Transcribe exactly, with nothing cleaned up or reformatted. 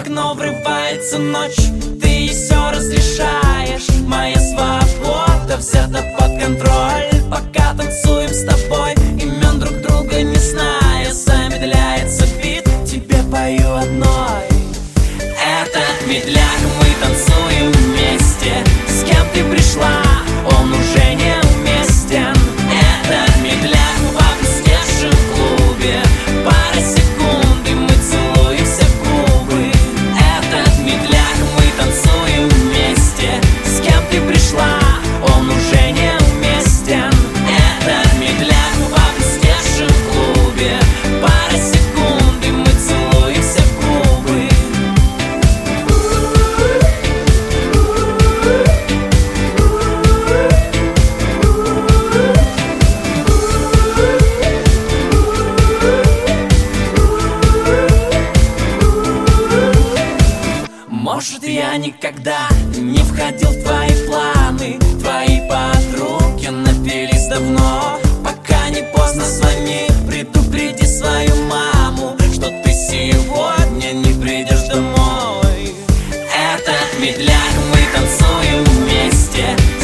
окно врывается ночь, ты ей все разрешаешь. Моя свобода взята под контроль, пока танцуем с тобой, имен друг друга не зная. Замедляется бит, тебе пою одной. Этот медляк, мы танцуем вместе. С кем ты пришла, он уже не уместен. Этот медляк в опустевшем клубе, пара секунд и мы целуемся в губы. Этот медляк, мы танцуем вместе. С кем ты пришла, он уже не уместен. Этот медляк в опустевшем клубе, пара секунд и мы целуемся в губы. Может, я никогда не входил в твои планы. Твои подруги напились давно. Пока не поздно, звони, предупреди свою маму, что ты сегодня не придешь домой. Этот медляк, мы танцуем вместе.